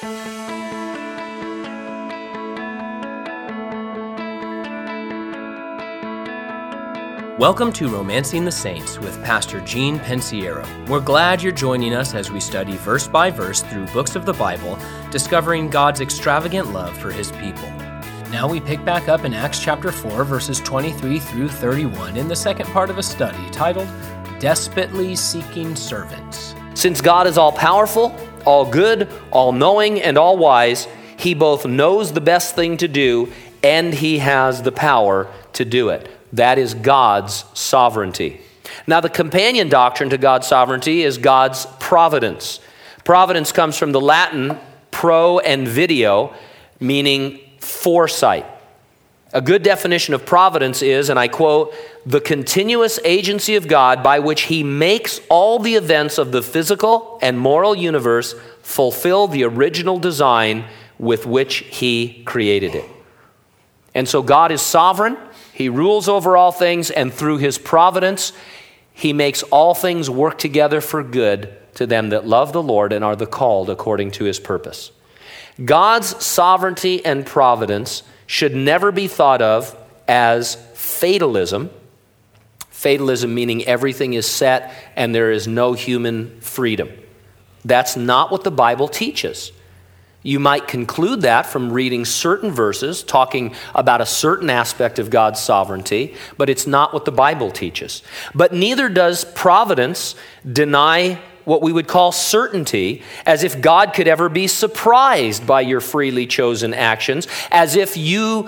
Welcome to Romancing the Saints with Pastor Gene Pensiero. We're glad you're joining us as we study verse by verse through books of the Bible, discovering God's extravagant love for His people. Now we pick back up in Acts chapter 4, verses 23 through 31 in the second part of a study titled, Desperately Seeking Servants. Since God is all-powerful, all-good, all-knowing, and all-wise, He both knows the best thing to do and He has the power to do it. That is God's sovereignty. Now, the companion doctrine to God's sovereignty is God's providence. Providence comes from the Latin pro and video, meaning foresight. A good definition of providence is, and I quote, the continuous agency of God by which He makes all the events of the physical and moral universe fulfill the original design with which He created it. And so God is sovereign. He rules over all things, and through His providence, He makes all things work together for good to them that love the Lord and are the called according to His purpose. God's sovereignty and providence should never be thought of as fatalism. Fatalism meaning everything is set and there is no human freedom. That's not what the Bible teaches. You might conclude that from reading certain verses talking about a certain aspect of God's sovereignty, but it's not what the Bible teaches. But neither does providence deny what we would call certainty, as if God could ever be surprised by your freely chosen actions, as if you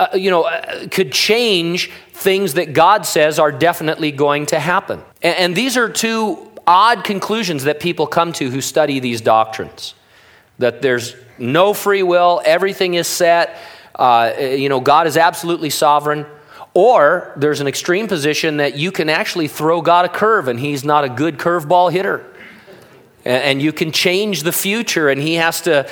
could change things that God says are definitely going to happen. And these are two odd conclusions that people come to who study these doctrines. That there's no free will, everything is set, God is absolutely sovereign. Or there's an extreme position that you can actually throw God a curve and He's not a good curveball hitter. And you can change the future and He has to,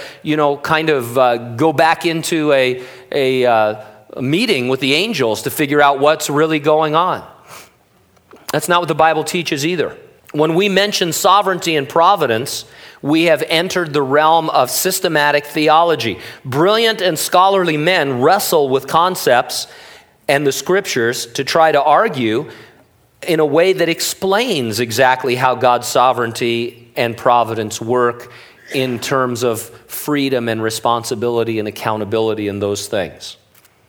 go back into a meeting with the angels to figure out what's really going on. That's not what the Bible teaches either. When we mention sovereignty and providence, we have entered the realm of systematic theology. Brilliant and scholarly men wrestle with concepts and the scriptures to try to argue in a way that explains exactly how God's sovereignty and providence work in terms of freedom and responsibility and accountability and those things.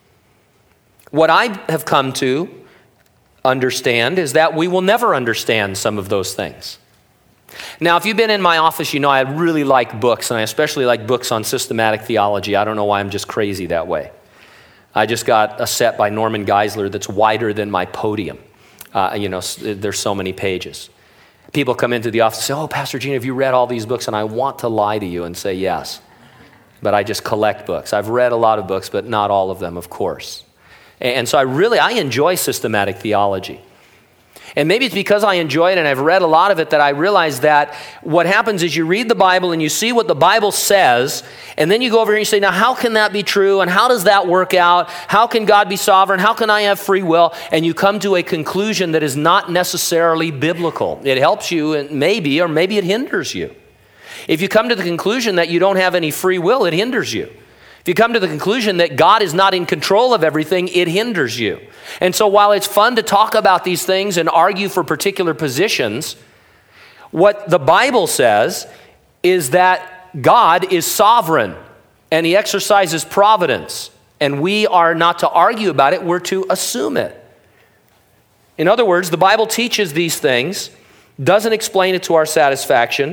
What I have come to understand is that we will never understand some of those things. Now, if you've been in my office, you know I really like books, and I especially like books on systematic theology. I don't know why I'm just crazy that way. I just got a set by Norman Geisler that's wider than my podium. There's so many pages. People come into the office and say, oh, Pastor Gene, have you read all these books? And I want to lie to you and say yes. But I just collect books. I've read a lot of books, but not all of them, of course. And so I enjoy systematic theology. And maybe it's because I enjoy it and I've read a lot of it that I realize that what happens is you read the Bible and you see what the Bible says, and then you go over here and you say, now how can that be true? And how does that work out? How can God be sovereign? How can I have free will? And you come to a conclusion that is not necessarily biblical. It helps you, or maybe it hinders you. If you come to the conclusion that you don't have any free will, it hinders you. If you come to the conclusion that God is not in control of everything, it hinders you. And so while it's fun to talk about these things and argue for particular positions, what the Bible says is that God is sovereign and He exercises providence. And we are not to argue about it, we're to assume it. In other words, the Bible teaches these things, doesn't explain it to our satisfaction.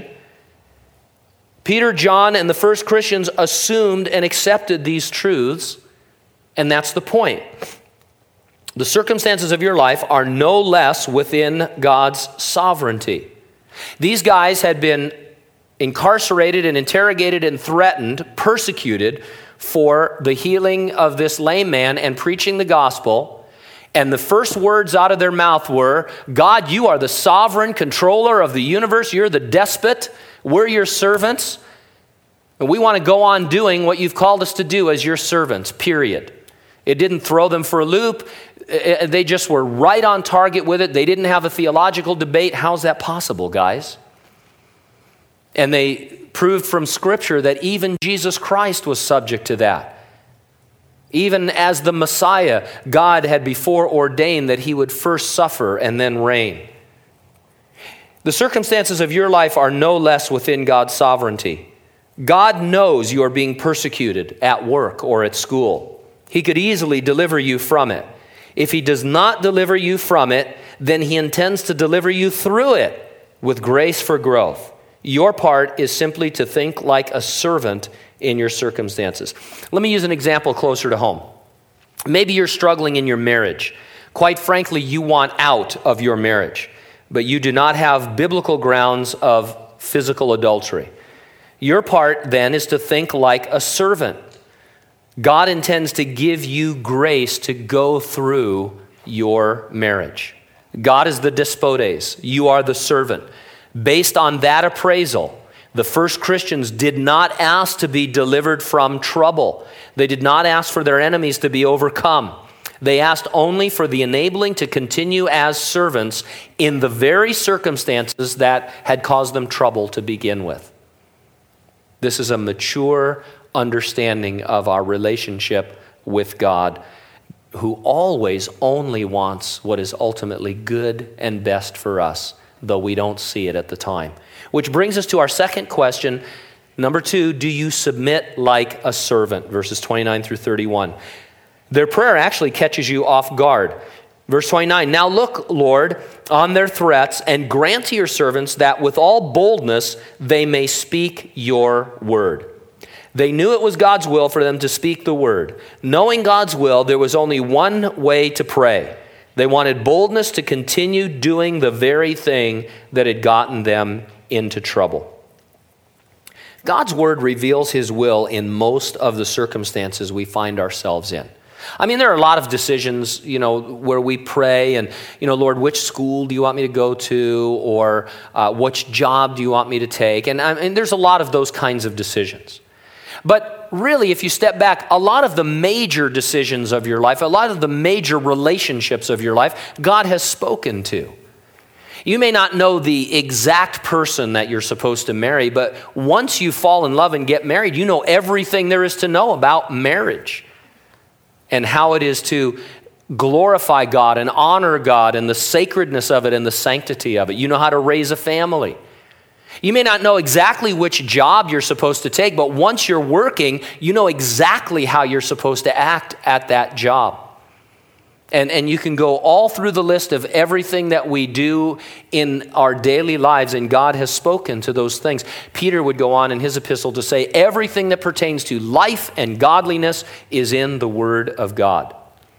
Peter, John, and the first Christians assumed and accepted these truths, and that's the point. The circumstances of your life are no less within God's sovereignty. These guys had been incarcerated and interrogated and threatened, persecuted for the healing of this lame man and preaching the gospel. And the first words out of their mouth were, God, you are the sovereign controller of the universe. You're the despot. We're your servants. And we want to go on doing what you've called us to do as your servants, period. It didn't throw them for a loop. They just were right on target with it. They didn't have a theological debate. How's that possible, guys? And they proved from Scripture that even Jesus Christ was subject to that. Even as the Messiah, God had before ordained that he would first suffer and then reign. The circumstances of your life are no less within God's sovereignty. God knows you are being persecuted at work or at school. He could easily deliver you from it. If he does not deliver you from it, then he intends to deliver you through it with grace for growth. Your part is simply to think like a servant in your circumstances. Let me use an example closer to home. Maybe you're struggling in your marriage. Quite frankly, you want out of your marriage, but you do not have biblical grounds of physical adultery. Your part then is to think like a servant. God intends to give you grace to go through your marriage. God is the despotes. You are the servant. Based on that appraisal, the first Christians did not ask to be delivered from trouble. They did not ask for their enemies to be overcome. They asked only for the enabling to continue as servants in the very circumstances that had caused them trouble to begin with. This is a mature understanding of our relationship with God, who always only wants what is ultimately good and best for us, though we don't see it at the time. Which brings us to our second question. Number 2, do you submit like a servant? Verses 29 through 31. Their prayer actually catches you off guard. Verse 29, now look, Lord, on their threats, and grant to your servants that with all boldness they may speak your word. They knew it was God's will for them to speak the word. Knowing God's will, there was only one way to pray. They wanted boldness to continue doing the very thing that had gotten them into trouble. God's word reveals his will in most of the circumstances we find ourselves in. I mean, there are a lot of decisions, where we pray and, Lord, which school do you want me to go to? Or which job do you want me to take? And there's a lot of those kinds of decisions. But really, if you step back, a lot of the major decisions of your life, a lot of the major relationships of your life, God has spoken to. You may not know the exact person that you're supposed to marry, but once you fall in love and get married, you know everything there is to know about marriage and how it is to glorify God and honor God and the sacredness of it and the sanctity of it. You know how to raise a family. You may not know exactly which job you're supposed to take, but once you're working, you know exactly how you're supposed to act at that job. And you can go all through the list of everything that we do in our daily lives, and God has spoken to those things. Peter would go on in his epistle to say, everything that pertains to life and godliness is in the Word of God.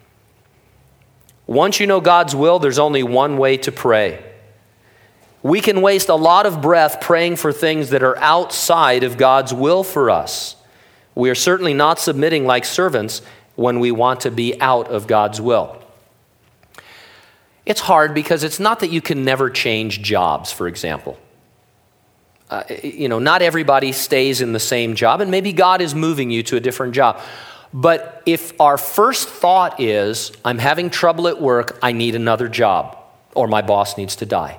Once you know God's will, there's only one way to pray. We can waste a lot of breath praying for things that are outside of God's will for us. We are certainly not submitting like servants when we want to be out of God's will. It's hard because it's not that you can never change jobs, for example. Not everybody stays in the same job, and maybe God is moving you to a different job. But if our first thought is, I'm having trouble at work, I need another job, or my boss needs to die.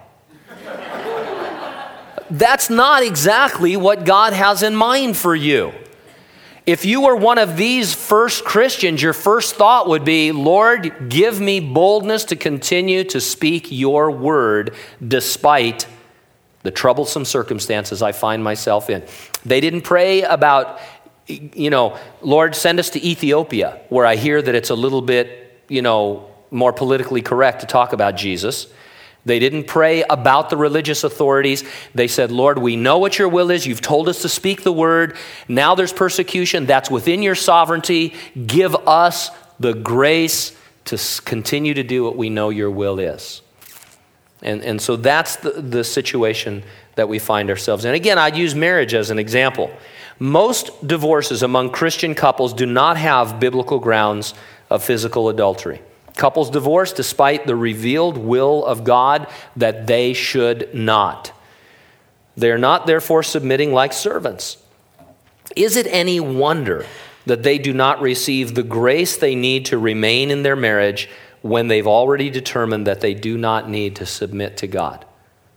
That's not exactly what God has in mind for you. If you were one of these first Christians, your first thought would be, Lord, give me boldness to continue to speak your word despite the troublesome circumstances I find myself in. They didn't pray about, Lord, send us to Ethiopia, where I hear that it's a little bit, more politically correct to talk about Jesus. They didn't pray about the religious authorities. They said, Lord, we know what your will is. You've told us to speak the word. Now there's persecution. That's within your sovereignty. Give us the grace to continue to do what we know your will is. And so that's the situation that we find ourselves in. Again, I'd use marriage as an example. Most divorces among Christian couples do not have biblical grounds of physical adultery. Couples divorce despite the revealed will of God that they should not. They are not therefore submitting like servants. Is it any wonder that they do not receive the grace they need to remain in their marriage when they've already determined that they do not need to submit to God?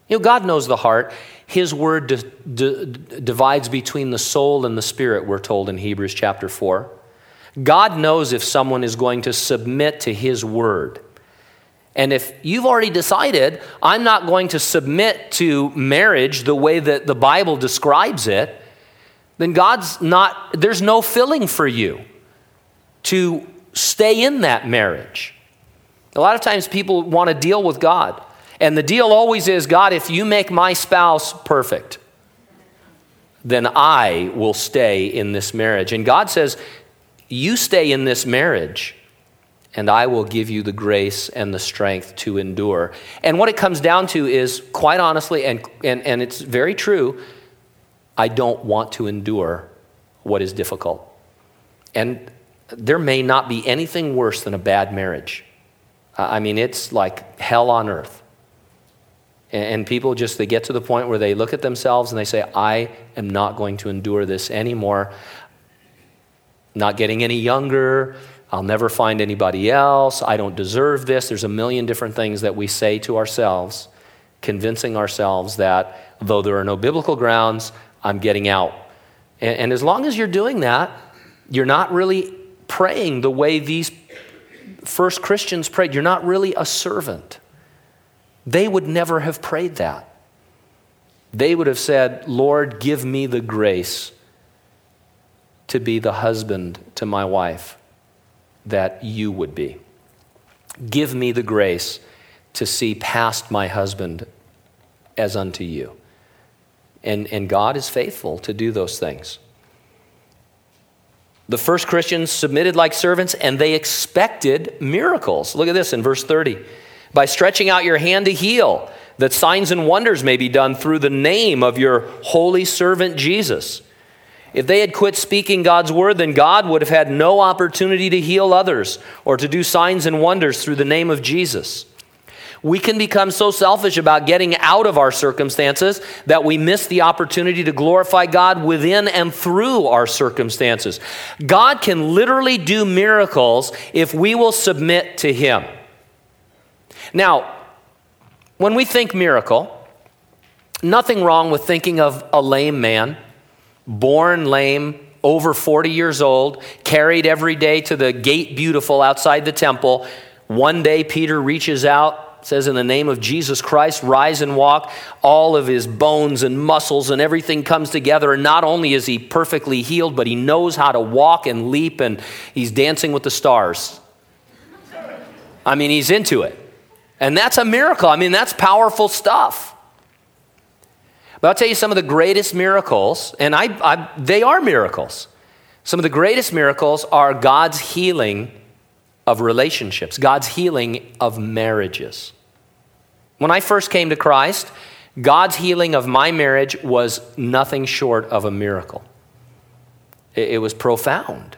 God knows the heart. His word divides between the soul and the spirit, we're told in Hebrews chapter 4. God knows if someone is going to submit to his word. And if you've already decided, I'm not going to submit to marriage the way that the Bible describes it, then there's no filling for you to stay in that marriage. A lot of times people want to deal with God. And the deal always is, God, if you make my spouse perfect, then I will stay in this marriage. And God says, you stay in this marriage, and I will give you the grace and the strength to endure. And what it comes down to is, quite honestly, and it's very true, I don't want to endure what is difficult. And there may not be anything worse than a bad marriage. It's like hell on earth. And people they get to the point where they look at themselves and they say, I am not going to endure this anymore. Not getting any younger. I'll never find anybody else. I don't deserve this. There's a million different things that we say to ourselves, convincing ourselves that though there are no biblical grounds, I'm getting out. And as long as you're doing that, you're not really praying the way these first Christians prayed. You're not really a servant. They would never have prayed that. They would have said, Lord, give me the grace to be the husband to my wife that you would be. Give me the grace to see past my husband as unto you. And God is faithful to do those things. The first Christians submitted like servants, and they expected miracles. Look at this in verse 30. By stretching out your hand to heal, that signs and wonders may be done through the name of your holy servant Jesus. If they had quit speaking God's word, then God would have had no opportunity to heal others or to do signs and wonders through the name of Jesus. We can become so selfish about getting out of our circumstances that we miss the opportunity to glorify God within and through our circumstances. God can literally do miracles if we will submit to him. Now, when we think miracle, nothing wrong with thinking of a lame man, born lame, over 40 years old, carried every day to the gate beautiful outside the temple. One day Peter reaches out, says, in the name of Jesus Christ, rise and walk. All of his bones and muscles and everything comes together. And not only is he perfectly healed, but he knows how to walk and leap, and he's dancing with the stars. He's into it. And that's a miracle. That's powerful stuff. But I'll tell you some of the greatest miracles, and they are miracles. Some of the greatest miracles are God's healing of relationships, God's healing of marriages. When I first came to Christ, God's healing of my marriage was nothing short of a miracle. It was profound.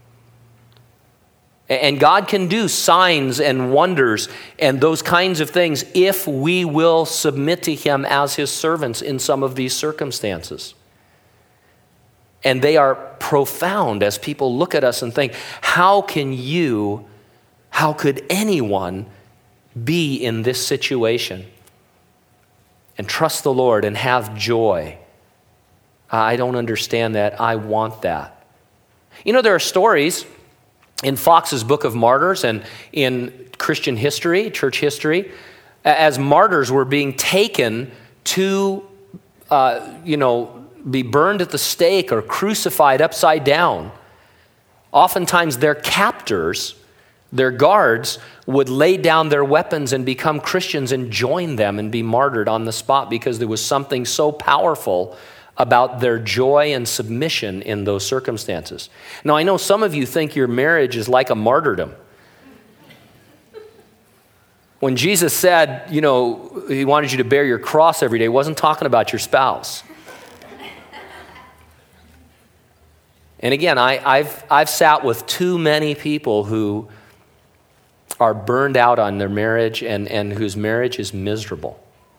And God can do signs and wonders and those kinds of things if we will submit to him as his servants in some of these circumstances. And they are profound as people look at us and think, how could anyone be in this situation and trust the Lord and have joy? I don't understand that. I want that. There are stories in Fox's Book of Martyrs and in Christian history, church history, as martyrs were being taken to, be burned at the stake or crucified upside down. Oftentimes their captors, their guards, would lay down their weapons and become Christians and join them and be martyred on the spot because there was something so powerful about their joy and submission in those circumstances. Now, I know some of you think your marriage is like a martyrdom. When Jesus said, he wanted you to bear your cross every day, he wasn't talking about your spouse. And again, I've sat with too many people who are burned out on their marriage and whose marriage is miserable.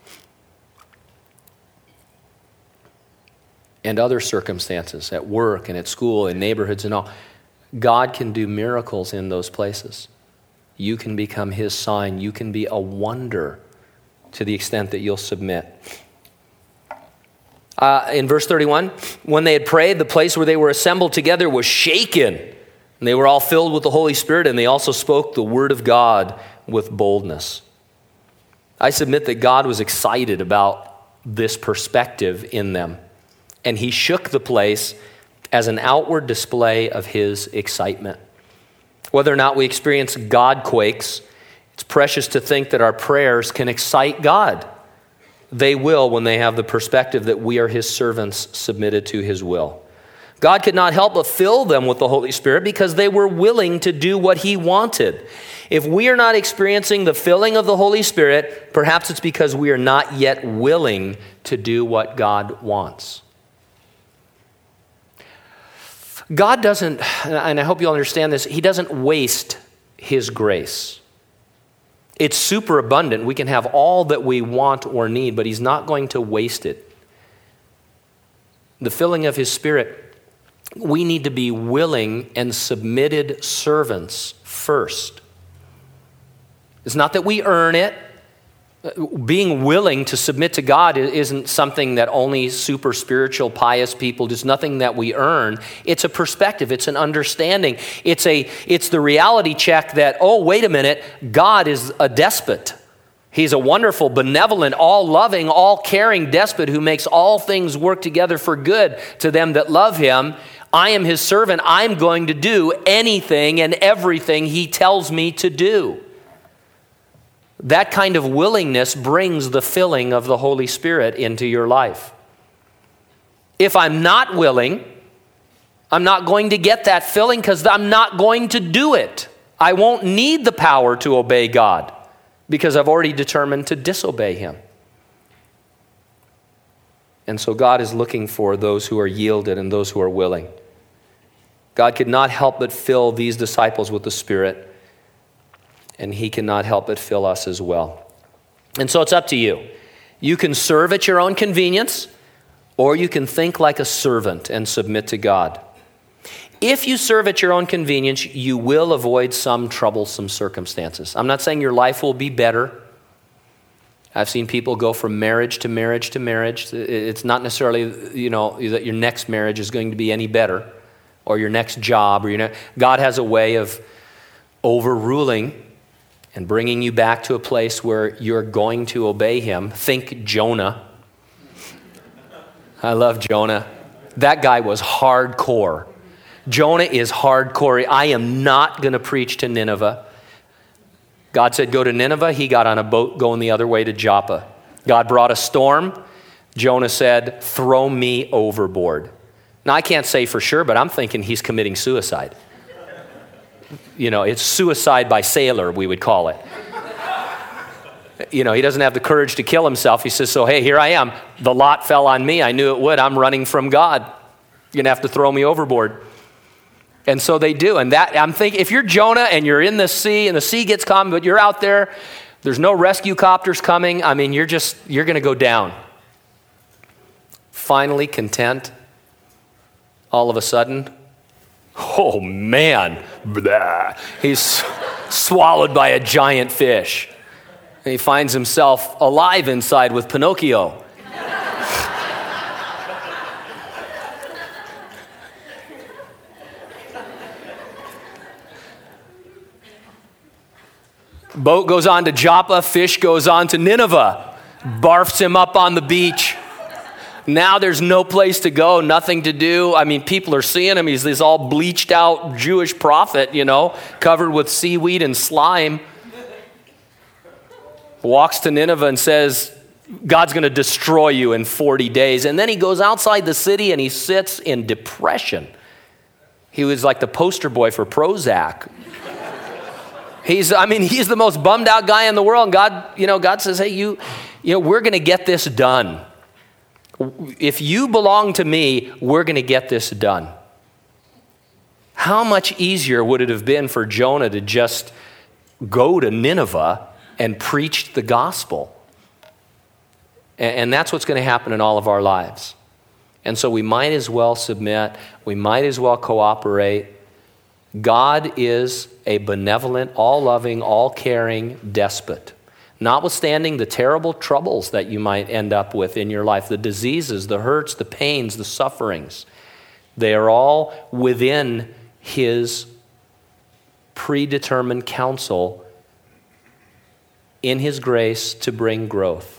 And other circumstances at work and at school and neighborhoods and all. God can do miracles in those places. You can become his sign. You can be a wonder to the extent that you'll submit. In verse 31, when they had prayed, the place where they were assembled together was shaken, and they were all filled with the Holy Spirit, and they also spoke the word of God with boldness. I submit that God was excited about this perspective in them, and he shook the place as an outward display of his excitement. Whether or not we experience God quakes, it's precious to think that our prayers can excite God. They will when they have the perspective that we are his servants submitted to his will. God could not help but fill them with the Holy Spirit because they were willing to do what he wanted. If we are not experiencing the filling of the Holy Spirit, perhaps it's because we are not yet willing to do what God wants. God doesn't, and I hope you'll understand this, he doesn't waste his grace. It's super abundant. We can have all that we want or need, but he's not going to waste it. The filling of his Spirit, we need to be willing and submitted servants first. It's not that we earn it. Being willing to submit to God isn't something that only super spiritual, pious people do. It's nothing that we earn. It's a perspective. It's an understanding. It's the reality check that, oh, wait a minute, God is a despot. He's a wonderful, benevolent, all-loving, all-caring despot who makes all things work together for good to them that love him. I am his servant. I'm going to do anything and everything he tells me to do. That kind of willingness brings the filling of the Holy Spirit into your life. If I'm not willing, I'm not going to get that filling because I'm not going to do it. I won't need the power to obey God because I've already determined to disobey him. And so God is looking for those who are yielded and those who are willing. God could not help but fill these disciples with the Spirit, and he cannot help but fill us as well. And so it's up to you. You can serve at your own convenience, or you can think like a servant and submit to God. If you serve at your own convenience, you will avoid some troublesome circumstances. I'm not saying your life will be better. I've seen people go from marriage to marriage to marriage. It's not necessarily, that your next marriage is going to be any better, or your next job, God has a way of overruling and bringing you back to a place where you're going to obey him. Think Jonah. I love Jonah. That guy was hardcore. Jonah is hardcore. I am not going to preach to Nineveh. God said, go to Nineveh. He got on a boat going the other way to Joppa. God brought a storm. Jonah said, throw me overboard. Now, I can't say for sure, but I'm thinking he's committing suicide. It's suicide by sailor, we would call it. He doesn't have the courage to kill himself. He says, so hey, here I am. The lot fell on me. I knew it would. I'm running from God. You're going to have to throw me overboard. And so they do. And that, I'm thinking, if you're Jonah and you're in the sea and the sea gets calm, but you're out there, there's no rescue copters coming. I mean, you're going to go down. Finally content, all of a sudden, oh man, blah. He's swallowed by a giant fish. And he finds himself alive inside with Pinocchio. Boat goes on to Joppa, fish goes on to Nineveh, barfs him up on the beach. Now there's no place to go, nothing to do. I mean, people are seeing him. He's this all bleached out Jewish prophet, covered with seaweed and slime. Walks to Nineveh and says, God's going to destroy you in 40 days. And then he goes outside the city and he sits in depression. He was like the poster boy for Prozac. He's the most bummed out guy in the world. And God says, hey, we're going to get this done. If you belong to me, we're going to get this done. How much easier would it have been for Jonah to just go to Nineveh and preach the gospel? And that's what's going to happen in all of our lives. And so we might as well submit. We might as well cooperate. God is a benevolent, all-loving, all-caring despot. notwithstanding the terrible troubles that you might end up with in your life, the diseases, the hurts, the pains, the sufferings, they are all within his predetermined counsel in his grace to bring growth.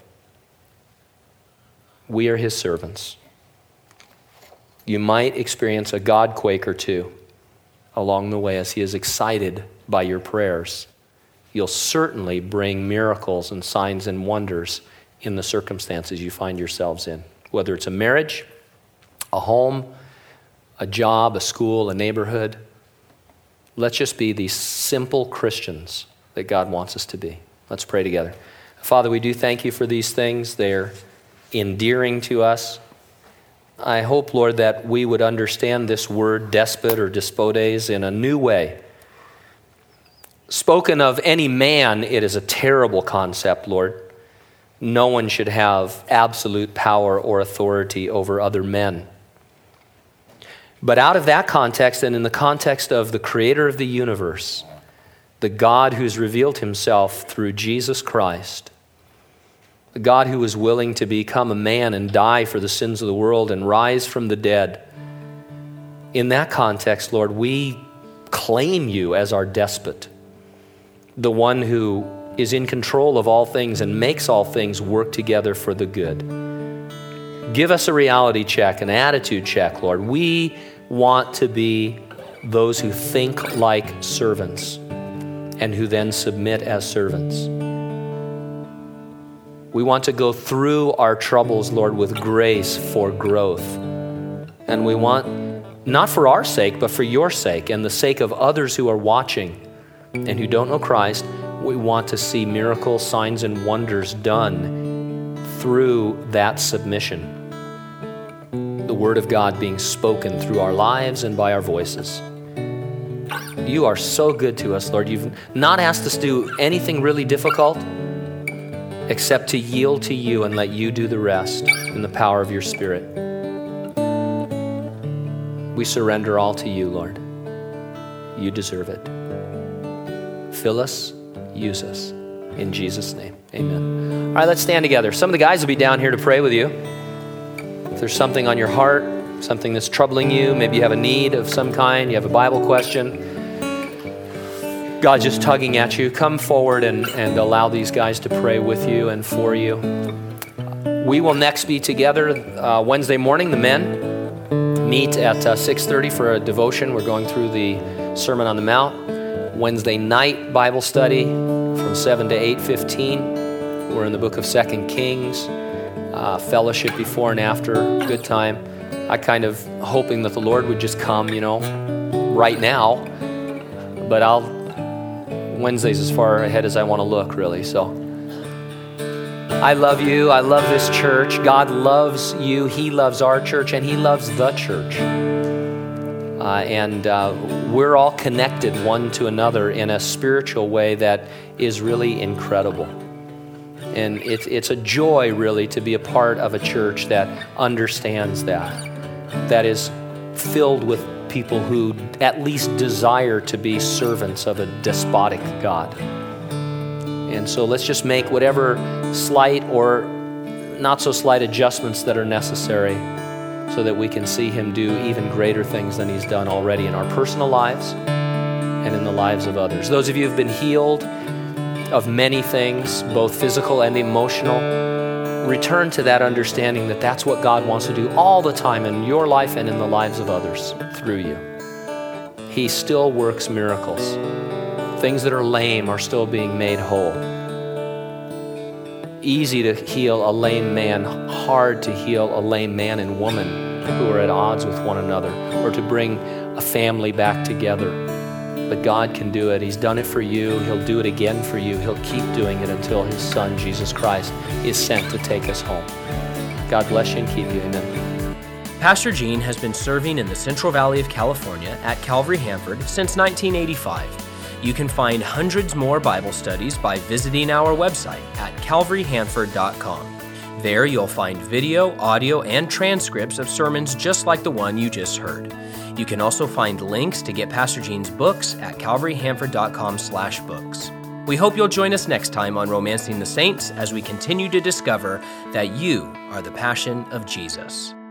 We are his servants. You might experience a God-quake or two along the way as he is excited by your prayers. You'll certainly bring miracles and signs and wonders in the circumstances you find yourselves in, whether it's a marriage, a home, a job, a school, a neighborhood. Let's just be these simple Christians that God wants us to be. Let's pray together. Father, we do thank you for these things. They're endearing to us. I hope, Lord, that we would understand this word, despot or despotes, in a new way. Spoken of any man, it is a terrible concept, Lord. No one should have absolute power or authority over other men. But out of that context, and in the context of the creator of the universe, the God who's revealed himself through Jesus Christ, the God who was willing to become a man and die for the sins of the world and rise from the dead, in that context, Lord, we claim you as our despot, the one who is in control of all things and makes all things work together for the good. Give us a reality check, an attitude check, Lord. We want to be those who think like servants and who then submit as servants. We want to go through our troubles, Lord, with grace for growth. And we want, not for our sake, but for your sake and the sake of others who are watching and who don't know Christ, we want to see miracles, signs, and wonders done through that submission. The Word of God being spoken through our lives and by our voices. You are so good to us, Lord. You've not asked us to do anything really difficult except to yield to you and let you do the rest in the power of your Spirit. We surrender all to you, Lord. You deserve it. Fill us, use us. In Jesus' name, amen. All right, let's stand together. Some of the guys will be down here to pray with you. If there's something on your heart, something that's troubling you, maybe you have a need of some kind, you have a Bible question, God's just tugging at you, come forward and allow these guys to pray with you and for you. We will next be together Wednesday morning. The men meet at 6:30 for a devotion. We're going through the Sermon on the Mount. Wednesday night Bible study from 7 to 8:15. We're in the book of 2 Kings. Fellowship before and after, good time. I kind of hoping that the Lord would just come, right now. But Wednesday's as far ahead as I want to look, really. So I love you. I love this church. God loves you. He loves our church, and he loves the church. And we're all connected one to another in a spiritual way that is really incredible. And it's a joy, really, to be a part of a church that understands that is filled with people who at least desire to be servants of a despotic God. And so let's just make whatever slight or not so slight adjustments that are necessary so that we can see him do even greater things than he's done already in our personal lives and in the lives of others. Those of you who've been healed of many things, both physical and emotional, return to that understanding that that's what God wants to do all the time in your life and in the lives of others through you. He still works miracles. Things that are lame are still being made whole. Easy to heal a lame man, hard to heal a lame man and woman who are at odds with one another, or to bring a family back together. But God can do it. He's done it for you. He'll do it again for you. He'll keep doing it until his Son, Jesus Christ, is sent to take us home. God bless you and keep you. Amen. Pastor Gene has been serving in the Central Valley of California at Calvary Hanford since 1985. You can find hundreds more Bible studies by visiting our website at calvaryhanford.com. There you'll find video, audio, and transcripts of sermons just like the one you just heard. You can also find links to get Pastor Gene's books at calvaryhanford.com/books. We hope you'll join us next time on Romancing the Saints as we continue to discover that you are the passion of Jesus.